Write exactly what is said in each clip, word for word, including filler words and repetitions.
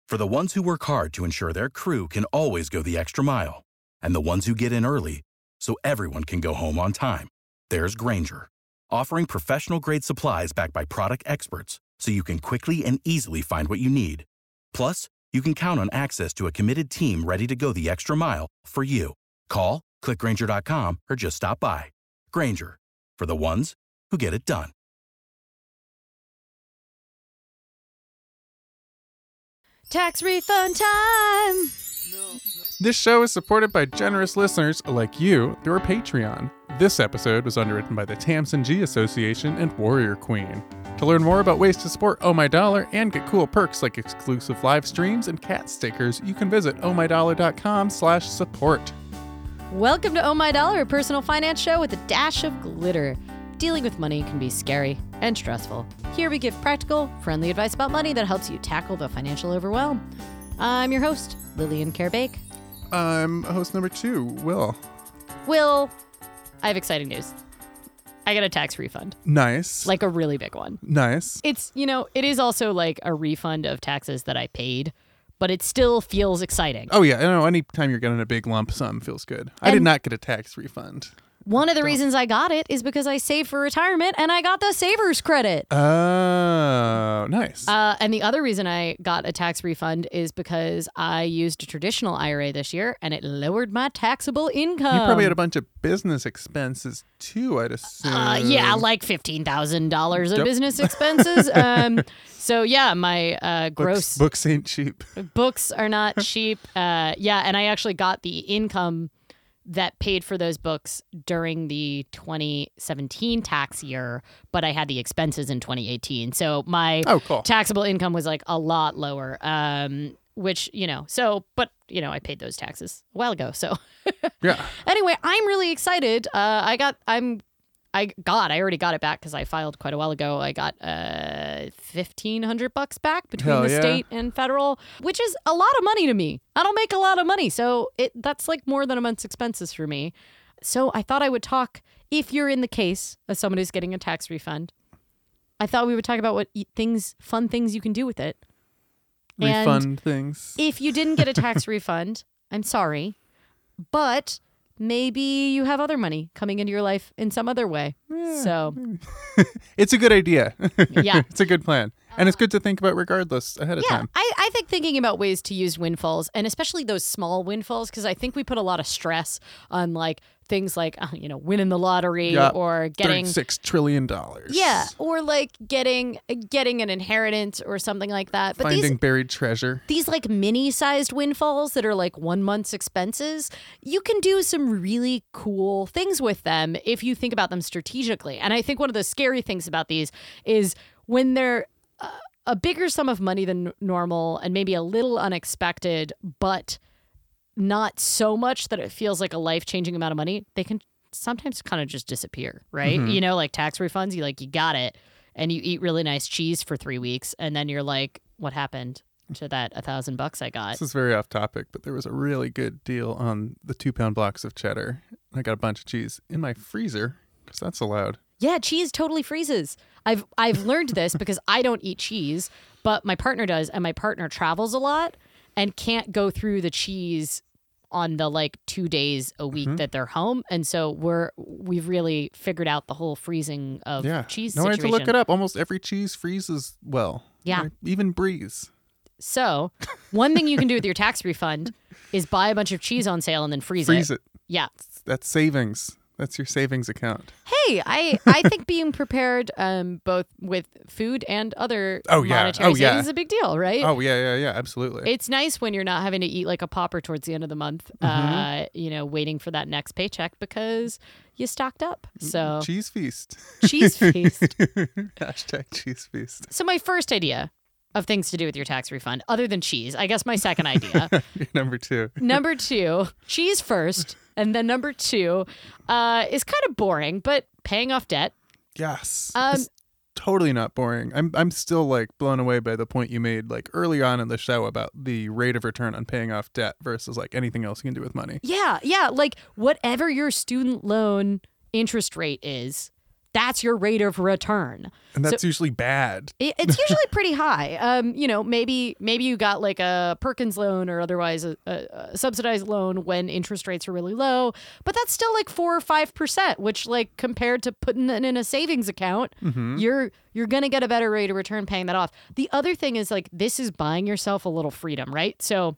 For the ones who work hard to ensure their crew can always go the extra mile, and the ones who get in early so everyone can go home on time, there's Grainger, offering professional-grade supplies backed by product experts so you can quickly and easily find what you need. Plus, you can count on access to a committed team ready to go the extra mile for you. Call, click Grainger dot com, or just stop by. Grainger, for the ones who get it done. Tax refund time! This show is supported by generous listeners like you through our Patreon. This episode was underwritten by the Tamsin G Association and Warrior Queen. To learn more about ways to support Oh My Dollar and get cool perks like exclusive live streams and cat stickers, you can visit ohmydollar.com slash support. Welcome to Oh My Dollar, a personal finance show with a dash of glitter. Dealing with money can be scary and stressful. Here we give practical, friendly advice about money that helps you tackle the financial overwhelm. I'm your host, Lillian Carebake. I'm host number two, Will. Will, I have exciting news. I got a tax refund. Nice. Like a really big one. Nice. It's, you know, it is also like a refund of taxes that I paid, but it still feels exciting. Oh, yeah. I know. Anytime you're getting a big lump sum feels good. I And did not get a tax refund. One of the reasons I got it is because I saved for retirement and I got the Savers credit. Oh, nice. Uh, and the other reason I got a tax refund is because I used a traditional I R A this year and it lowered my taxable income. You probably had a bunch of business expenses too, I'd assume. Uh, yeah, like fifteen thousand dollars of Yep. business expenses. um, so yeah, my uh, gross Books, books ain't cheap. books are not cheap. Uh, yeah, and I actually got the income that paid for those books during the twenty seventeen tax year, but I had the expenses in twenty eighteen. So my Oh, cool. taxable income was like a lot lower, um, which, you know, so, but, you know, I paid those taxes a while ago. So Yeah. anyway, I'm really excited. Uh, I got, I'm, I got, I already got it back because I filed quite a while ago. I got uh, fifteen hundred bucks back between Hell the yeah. state and federal, which is a lot of money to me. I don't make a lot of money. So it that's like more than a month's expenses for me. So I thought I would talk, if you're in the case of someone who's getting a tax refund, I thought we would talk about what y- things, fun things you can do with it. And Refund things. if you didn't get a tax refund, I'm sorry, but maybe you have other money coming into your life in some other way. So, It's a good idea. Yeah. It's a good plan. And it's good to think about regardless ahead of yeah, time. I, I think thinking about ways to use windfalls, and especially those small windfalls, because I think we put a lot of stress on like things like, uh, you know, winning the lottery Yeah. or getting thirty-six trillion dollars. Yeah, or like getting getting an inheritance or something like that. But Finding these buried treasure. these like mini-sized windfalls that are like one month's expenses, you can do some really cool things with them if you think about them strategically. And I think one of the scary things about these is when they're uh, a bigger sum of money than normal and maybe a little unexpected, but not so much that it feels like a life-changing amount of money, they can sometimes kind of just disappear, right? Mhm. You know, like tax refunds, you like, you got it, and you eat really nice cheese for three weeks, and then you're like, what happened to that a thousand bucks I got? This is very off topic, but there was a really good deal on the two pound blocks of cheddar. I got a bunch of cheese in my freezer because that's allowed. Yeah, cheese totally freezes. I've I've learned this because I don't eat cheese, but my partner does, and my partner travels a lot and can't go through the cheese on the like two days a week Mhm. that they're home, and so we're we've really figured out the whole freezing of Yeah. cheese No, I situation. had to look it up. Almost every cheese freezes well. Yeah. Like, even Bries. So one thing you can do with your tax refund is buy a bunch of cheese on sale and then freeze, Freeze it. Yeah. That's savings. That's your savings account. Hey, I, I think being prepared um, both with food and other Oh, yeah. monetary Oh, yeah. savings is a big deal, right? Oh, yeah, yeah, yeah. Absolutely. It's nice when you're not having to eat like a popper towards the end of the month, Mm-hmm. uh, you know, waiting for that next paycheck because you stocked up. So Cheese feast. cheese feast. Hashtag cheese feast. So my first idea of things to do with your tax refund, other than cheese, I guess my second idea. Number two. Number two, cheese first. And then number two uh, is kind of boring, but paying off debt. Yes. Um, It's totally not boring. I'm I'm still like blown away by the point you made like early on in the show about the rate of return on paying off debt versus like anything else you can do with money. Yeah, yeah. Like whatever your student loan interest rate is, that's your rate of return. And that's So- usually bad. It- It's usually pretty high. Um, you know, maybe maybe you got like a Perkins loan or otherwise a, a, a subsidized loan when interest rates are really low, but that's still like four or five percent, which like compared to putting it in a savings account, Mm-hmm. you're you're gonna get a better rate of return paying that off. The other thing is like this is buying yourself a little freedom, right? So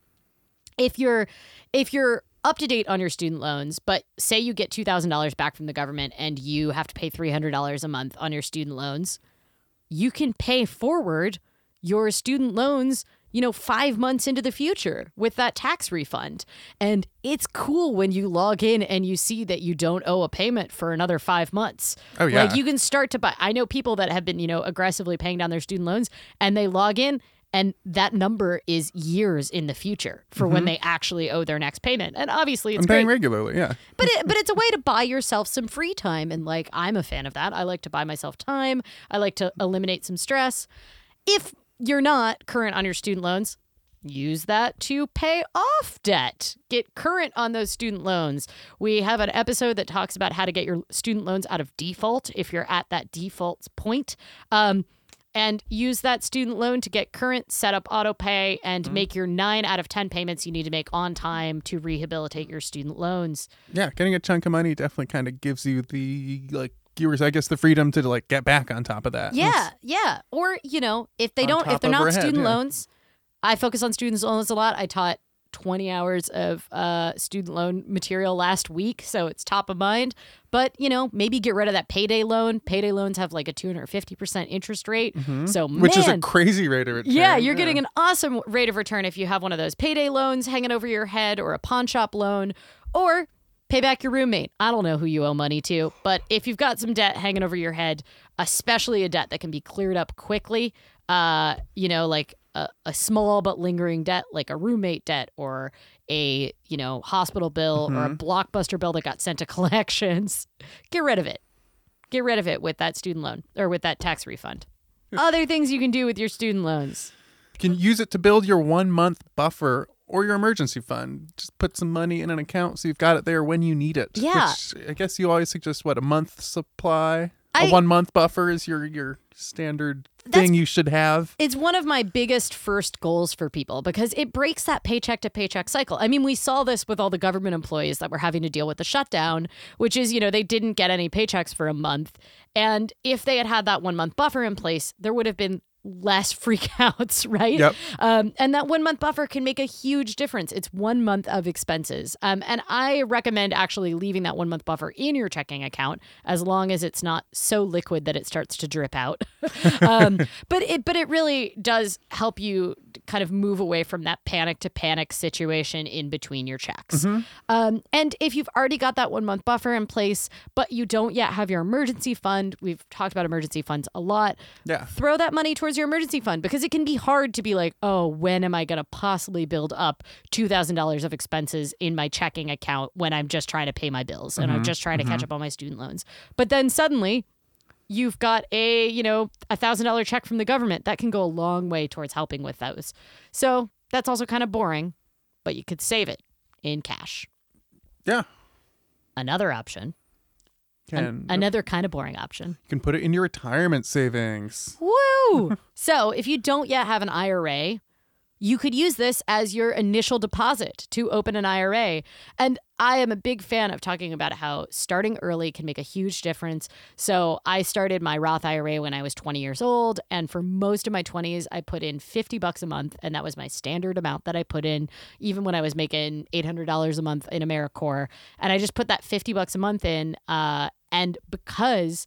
if you're if you're up to date on your student loans, but say you get two thousand dollars back from the government and you have to pay three hundred dollars a month on your student loans, you can pay forward your student loans, you know, five months into the future with that tax refund. And it's cool when you log in and you see that you don't owe a payment for another five months. Oh, yeah. Like you can start to buy. I know people that have been, you know, aggressively paying down their student loans and they log in and that number is years in the future for when they actually owe their next payment. And obviously it's I'm paying great. regularly, yeah. But it, but it's a way to buy yourself some free time. And like, I'm a fan of that. I like to buy myself time. I like to eliminate some stress. If you're not current on your student loans, use that to pay off debt. Get current on those student loans. We have an episode that talks about how to get your student loans out of default if you're at that default point. Um, and use that student loan to get current, set up auto pay, and Mm-hmm. make your nine out of ten payments you need to make on time to rehabilitate your student loans. Yeah, getting a chunk of money definitely kind of gives you the, like, viewers, I guess, the freedom to, like, get back on top of that. Yeah, yeah. Or, you know, if they On don't, top if they're of not our head, student yeah. loans, I focus on student loans a lot. I taught twenty hours of uh, student loan material last week, so it's top of mind. But, you know, maybe get rid of that payday loan. Payday loans have like a two hundred fifty percent interest rate. So, Which is a man, crazy rate of return. yeah, you're getting an awesome rate of return if you have one of those payday loans hanging over your head or a pawn shop loan or pay back your roommate. I don't know who you owe money to, but if you've got some debt hanging over your head, especially a debt that can be cleared up quickly, uh, you know, like a, a small but lingering debt like a roommate debt or a, you know, hospital bill or a Blockbuster bill that got sent to collections, get rid of it. Get rid of it with that student loan or with that tax refund. Other things you can do with your student loans. You can use it to build your one month buffer or your emergency fund. Just put some money in an account so you've got it there when you need it. Yeah. Which I guess you always suggest, what, a month supply? I- a one month buffer is your, your standard That's- thing you should have. It's one of my biggest first goals for people because it breaks that paycheck to paycheck cycle. I mean, we saw this with all the government employees that were having to deal with the shutdown, which is, you know, they didn't get any paychecks for a month. And if they had had that one month buffer in place, there would have been less freakouts, right? Yep. Um, and that one month buffer can make a huge difference. It's one month of expenses. Um, and I recommend actually leaving that one month buffer in your checking account as long as it's not so liquid that it starts to drip out. um, but it but it really does help you kind of move away from that panic to panic situation in between your checks. Um, and if you've already got that one month buffer in place, but you don't yet have your emergency fund, we've talked about emergency funds a lot. Yeah. Throw that money towards your emergency fund because it can be hard to be like, oh, when am I going to possibly build up two thousand dollars of expenses in my checking account when I'm just trying to pay my bills and I'm just trying to catch up on my student loans. But then suddenly you've got a, you know, a one thousand dollars check from the government. That can go a long way towards helping with those. So that's also kind of boring, but you could save it in cash. Yeah. Another option, Can, an- another kind of boring option. you can put it in your retirement savings. Woo! So if you don't yet have an I R A, you could use this as your initial deposit to open an I R A. And I am a big fan of talking about how starting early can make a huge difference. So I started my Roth I R A when I was twenty years old. And for most of my twenties, I put in fifty bucks a month. And that was my standard amount that I put in, even when I was making eight hundred dollars a month in AmeriCorps. And I just put that fifty bucks a month in. Uh, and because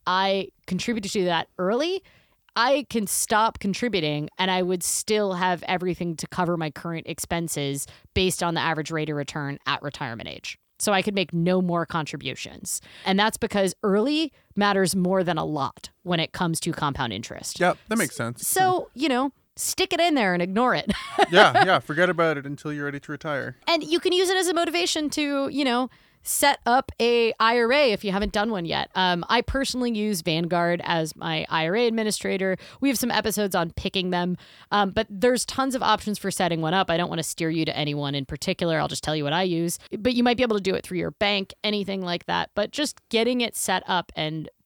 I contributed to that early, I can stop contributing and I would still have everything to cover my current expenses based on the average rate of return at retirement age. So I could make no more contributions. And that's because early matters more than a lot when it comes to compound interest. Yep, that makes sense. So, you know, stick it in there and ignore it. yeah, yeah, forget about it until you're ready to retire. And you can use it as a motivation to, you know, set up a I R A if you haven't done one yet. Um, I personally use Vanguard as my I R A administrator. We have some episodes on picking them, um, but there's tons of options for setting one up. I don't want to steer you to anyone in particular. I'll just tell you what I use. But you might be able to do it through your bank, anything like that. But just getting it set up and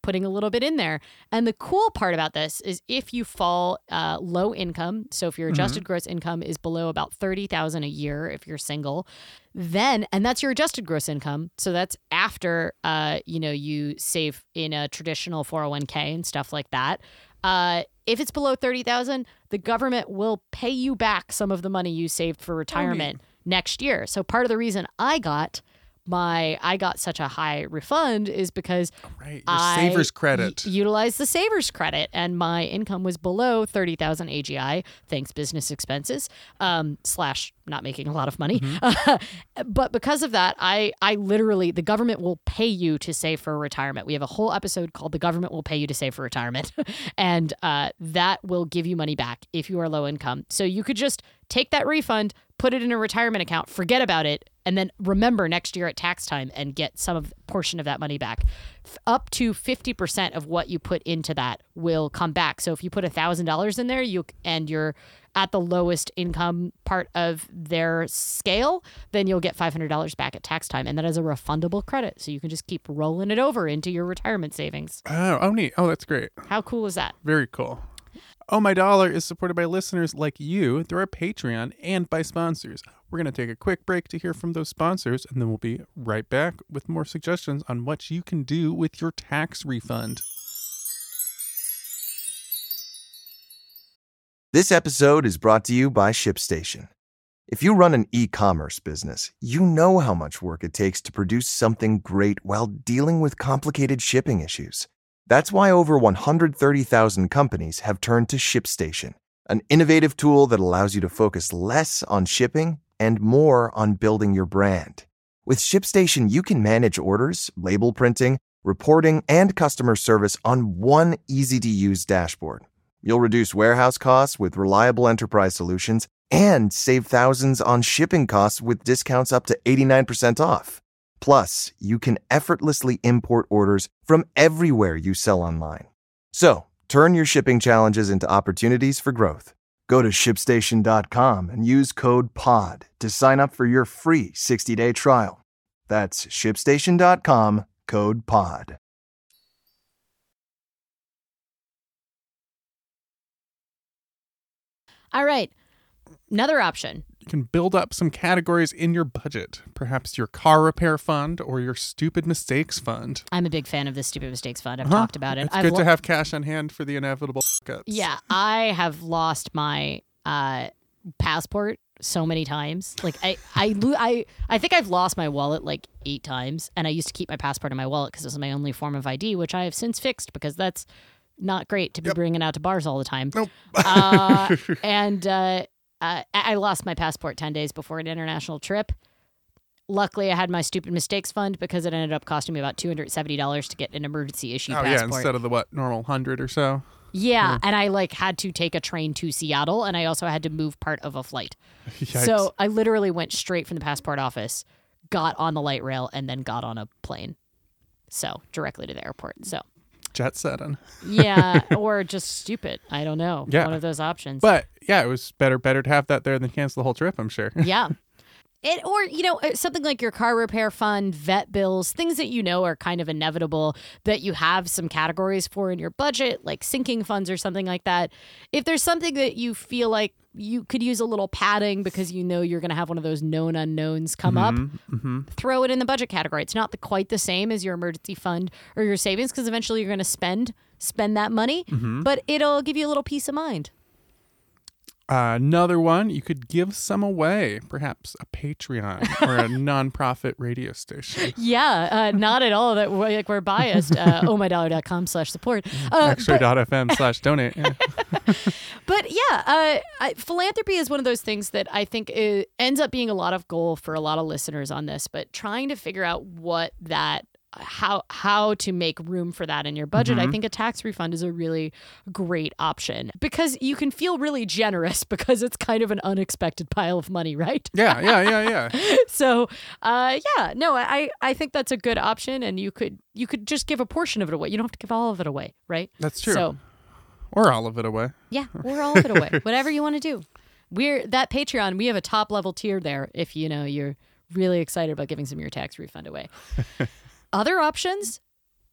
putting a little bit in there. And the cool part about this is if you fall uh, low income, so if your adjusted mm-hmm. gross income is below about thirty thousand dollars a year if you're single, then, and that's your adjusted gross income, so that's after, uh, you know, you save in a traditional four oh one k and stuff like that. Uh, if it's below thirty thousand dollars, the government will pay you back some of the money you saved for retirement oh, next year. So part of the reason I got my I got such a high refund is because right, your I Savers credit. Y- utilized the Savers credit, and my income was below thirty thousand A G I, thanks business expenses, um, slash not making a lot of money. Mm-hmm. But because of that, I, I literally, the government will pay you to save for retirement. We have a whole episode called The Government Will Pay You to Save for Retirement. And uh, that will give you money back if you are low income. So you could just take that refund, put it in a retirement account, forget about it, and then remember next year at tax time and get some of portion of that money back. F- up to fifty percent of what you put into that will come back. So if you put one thousand dollars in there you and you're at the lowest income part of their scale, then you'll get five hundred dollars back at tax time. And that is a refundable credit. So you can just keep rolling it over into your retirement savings. Oh, oh neat. Oh, that's great. How cool is that? Very cool. Oh My Dollar is supported by listeners like you through our Patreon and by sponsors. We're going to take a quick break to hear from those sponsors, and then we'll be right back with more suggestions on what you can do with your tax refund. This episode is brought to you by ShipStation. If you run an e-commerce business, you know how much work it takes to produce something great while dealing with complicated shipping issues. That's why over one hundred thirty thousand companies have turned to ShipStation, an innovative tool that allows you to focus less on shipping and more on building your brand. With ShipStation, you can manage orders, label printing, reporting, and customer service on one easy-to-use dashboard. You'll reduce warehouse costs with reliable enterprise solutions and save thousands on shipping costs with discounts up to eighty-nine percent off. Plus, you can effortlessly import orders from everywhere you sell online. So, turn your shipping challenges into opportunities for growth. Go to ship station dot com and use code P O D to sign up for your free sixty-day trial. That's ship station dot com, code P O D. All right. Another option. You can build up some categories in your budget. Perhaps your car repair fund or your stupid mistakes fund. I'm a big fan of the stupid mistakes fund. I've uh-huh. talked about it. It's I've good lo- to have cash on hand for the inevitable fuck-ups. Yeah, I have lost my uh, passport so many times. Like I, I, I, I think I've lost my wallet like eight times, and I used to keep my passport in my wallet because it was my only form of I D, which I have since fixed because that's not great to be yep. bringing out to bars all the time. Nope. uh, and uh, uh, I lost my passport ten days before an international trip. Luckily, I had my stupid mistakes fund because it ended up costing me about two hundred seventy dollars to get an emergency issue oh, passport. Yeah, instead of the, what, normal one hundred or so? Yeah, yeah, and I like had to take a train to Seattle, and I also had to move part of a flight. Yikes. So I literally went straight from the passport office, got on the light rail, and then got on a plane. So directly to the airport. So jet setting. Yeah, or just stupid. I don't know. Yeah. One of those options. But yeah, it was better better to have that there than cancel the whole trip, I'm sure. Yeah. It, or, you know, something like your car repair fund, vet bills, things that you know are kind of inevitable that you have some categories for in your budget, like sinking funds or something like that. If there's something that you feel like you could use a little padding because you know you're going to have one of those known unknowns come mm-hmm, up, mm-hmm. throw it in the budget category. It's not the, quite the same as your emergency fund or your savings because eventually you're going to spend spend that money, mm-hmm. but it'll give you a little peace of mind. Uh, another one, you could give some away, perhaps a Patreon or a nonprofit radio station. Yeah, uh, not at all that we're, like we're biased. Uh, oh my dollar dot com slash support. Uh, X-ray dot f m slash donate. Yeah. But yeah, uh, I, philanthropy is one of those things that I think it ends up being a lot of goal for a lot of listeners on this, but trying to figure out what that how how to make room for that in your budget. Mm-hmm. I think a tax refund is a really great option because you can feel really generous because it's kind of an unexpected pile of money, right? Yeah, yeah, yeah, yeah. So, uh, yeah, no, I, I think that's a good option, and you could you could just give a portion of it away. You don't have to give all of it away, right? That's true. So, or all of it away. Yeah, or all of it away. Whatever you want to do. We're that Patreon. We have a top level tier there. If you know you're really excited about giving some of your tax refund away. Other options,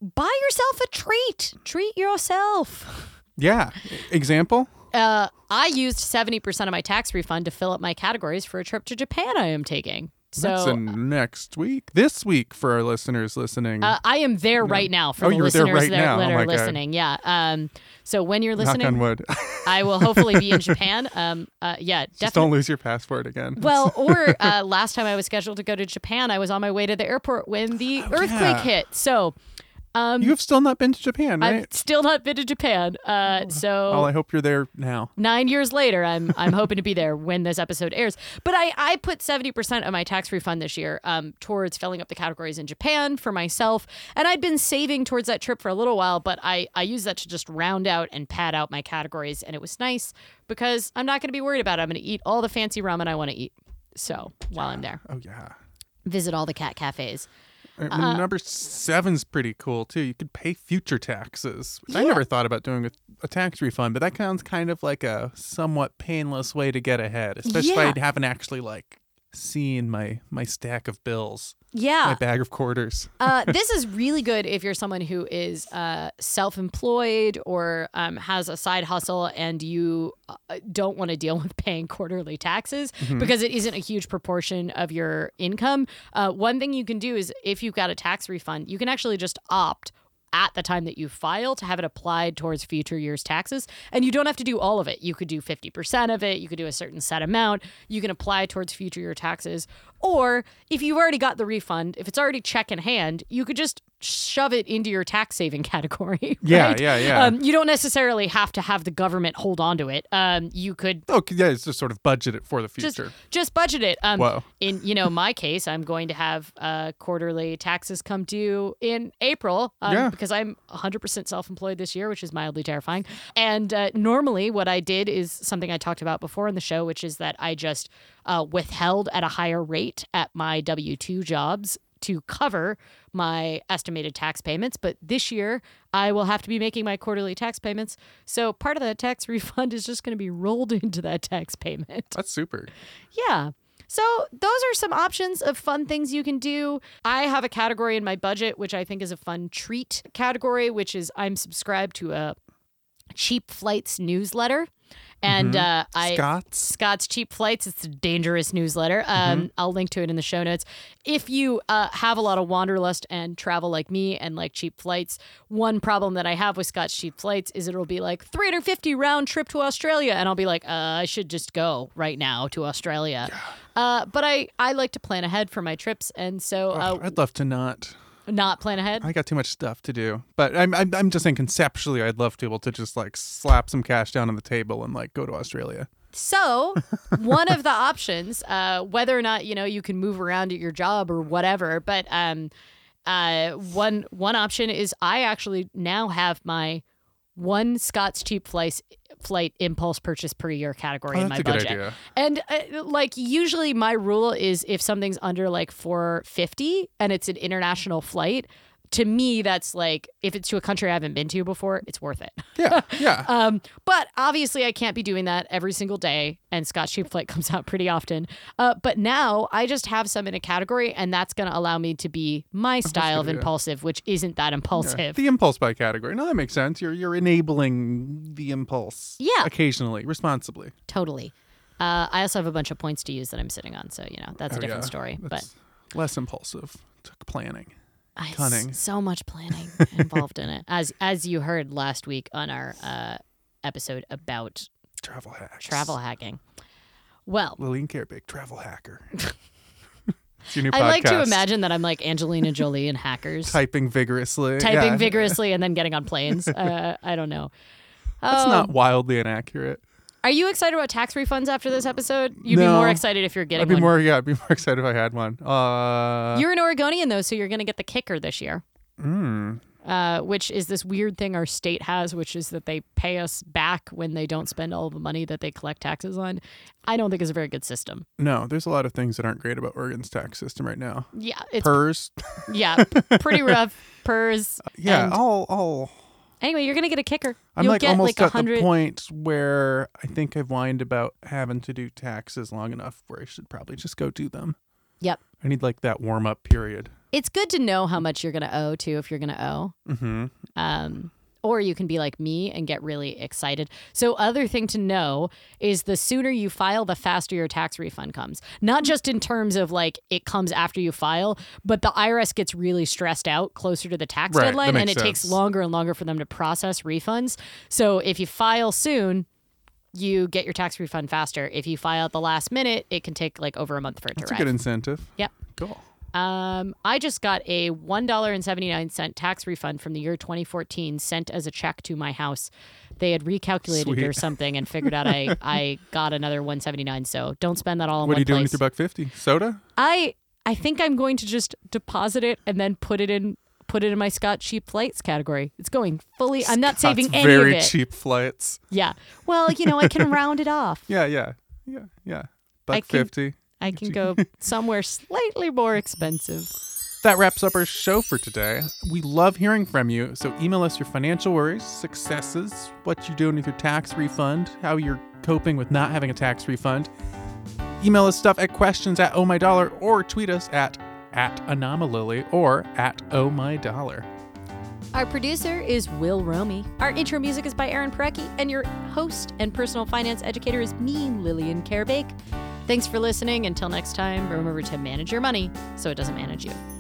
buy yourself a treat. Treat yourself. Yeah. Example? Uh, I used seventy percent of my tax refund to fill up my categories for a trip to Japan I am taking. So That's in next week. This week for our listeners listening. uh, I am there right now for Oh, the you're there listeners right that, now. that Oh are my God. listening. Yeah. Um, so when you're Knock listening, on wood. I will hopefully be in Japan. Um, uh, yeah, Just definitely. don't lose your passport again. Well, or uh, last time I was scheduled to go to Japan, I was on my way to the airport when the earthquake yeah. hit. So um, You've still not been to Japan, right? I've still not been to Japan. Uh, so Well, I hope you're there now. nine years later, I'm I'm hoping to be there when this episode airs. But I, I put seventy percent of my tax refund this year um, towards filling up the categories in Japan for myself. And I'd been saving towards that trip for a little while, but I, I used that to just round out and pad out my categories. And it was nice because I'm not going to be worried about it. I'm going to eat all the fancy ramen I want to eat. So while I'm there, Oh, yeah. visit all the cat cafes. I mean, Uh, number seven's pretty cool, too. You could pay future taxes, which I Yeah. never thought about doing a, a tax refund, but that sounds kind of like a somewhat painless way to get ahead, especially Yeah. if I haven't actually, like, seen my, my stack of bills, my Yeah. bag of quarters. uh, this is really good if you're someone who is uh, self-employed or um, has a side hustle and you uh, don't want to deal with paying quarterly taxes because it isn't a huge proportion of your income. Uh, one thing you can do is if you've got a tax refund, you can actually just opt at the time that you file to have it applied towards future year's taxes. And you don't have to do all of it. You could do fifty percent of it. You could do a certain set amount. You can apply towards future year taxes. Or if you've already got the refund, if it's already check in hand, you could just shove it into your tax saving category. Yeah, right? yeah, yeah. Um, you don't necessarily have to have the government hold on to it. Um, you could Oh, yeah, it's just sort of budget it for the just future. just budget it. Um, Whoa. In you know my case, I'm going to have uh, quarterly taxes come due in April um, Yeah. because I'm one hundred percent self-employed this year, which is mildly terrifying. And uh, normally, what I did is something I talked about before in the show, which is that I just uh, withheld at a higher rate at my W two jobs to cover my estimated tax payments. But this year, I will have to be making my quarterly tax payments. So part of that tax refund is just going to be rolled into that tax payment. That's super. Yeah. So those are some options of fun things you can do. I have a category in my budget, which I think is a fun treat category, which is I'm subscribed to a Cheap Flights newsletter. And uh, I Scott's? Scott's Cheap Flights. It's a dangerous newsletter. Um, I'll link to it in the show notes. If you uh, have a lot of wanderlust and travel like me and like cheap flights, one problem that I have with Scott's Cheap Flights is it'll be like three hundred fifty round trip to Australia, and I'll be like, uh, I should just go right now to Australia. Uh, but I, I like to plan ahead for my trips, and so uh, Oh, I'd love to not. not plan ahead. I got too much stuff to do. But I'm, I'm I'm just saying conceptually, I'd love to be able to just like slap some cash down on the table and like go to Australia. So one of the options, uh, whether or not you know you can move around at your job or whatever, but um, uh, one one option is I actually now have my one Scott's Cheap Flights flight impulse purchase per year category Oh, in that's my a good budget. idea. And uh, like usually my rule is if something's under like four fifty and it's an international flight, to me that's like if it's to a country I haven't been to before, it's worth it. Yeah, yeah. Um, but obviously I can't be doing that every single day, and Scott's Cheap Flight comes out pretty often. Uh, but now I just have some in a category, and that's going to allow me to be my style of good, yeah. impulsive, which isn't that Yeah. impulsive. The impulse buy category. No, that makes sense. You're you're enabling the impulse. Yeah. Occasionally, responsibly. Totally. Uh, I also have a bunch of points to use that I'm sitting on, so you know that's Oh, a different yeah. story. But That's less impulsive. Took planning. I, cunning. so much planning involved in it, as as you heard last week on our uh, episode about Travel hacks. travel hacking. Well, Lillian Carebig, travel hacker. It's your new I podcast. like to imagine that I'm like Angelina Jolie and Hackers. Typing vigorously. typing Yeah. vigorously and then getting on planes. Uh, I don't know. That's Um, not wildly inaccurate. Are you excited about tax refunds after this episode? You'd be No. more excited if you're getting I'd be one. more yeah, I'd be more excited if I had one. Uh You're an Oregonian though, so you're going to get the kicker this year. mm, Uh, which is this weird thing our state has, which is that they pay us back when they don't spend all the money that they collect taxes on. I don't think it's a very good system. no, there's a lot of things that aren't great about Oregon's tax system right now. Yeah, it's Pers. yeah, p- pretty rough. Pers. Yeah, and- I'll I'll Anyway, you're gonna get a kicker. I'm You'll like get almost like a at the hundred. point where I think I've whined about having to do taxes long enough where I should probably just go do them. Yep. I need like that warm up period It's good to know how much you're going to owe, too, if you're going to owe. Mm-hmm. Um, or you can be like me and get really excited. So other thing to know is the sooner you file, the faster your tax refund comes. Not just in terms of like it comes after you file, but the I R S gets really stressed out closer to the tax Right, deadline, that and makes it takes sense. longer and longer for them to process refunds. So if you file soon, you get your tax refund faster. If you file at the last minute, it can take like over a month for it That's to a arrive. good incentive. Yep. Cool. Um, I just got a one dollar and seventy-nine cents tax refund from the year twenty fourteen sent as a check to my house. They had recalculated Sweet. or something and figured out I, I got another one seventy-nine. So don't spend that all in What one are you doing place. with your buck fifty? Soda? I I think I'm going to just deposit it and then put it in put it in my Scott cheap flights category. It's going fully. I'm not saving Scott's any very of it. cheap flights. Yeah. Well, you know, I can round it off. Yeah, yeah, yeah, yeah. I Buck can- fifty. I can go somewhere slightly more expensive. That wraps up our show for today. We love hearing from you, so email us your financial worries, successes, what you're doing with your tax refund, how you're coping with not having a tax refund. Email us stuff at questions at oh my dollar or tweet us at at Anomalily or at oh my dollar. Our producer is Will Romy. Our intro music is by Aaron Parecki, and your host and personal finance educator is me, Lillian Carebake. Thanks for listening. Until next time, remember to manage your money so it doesn't manage you.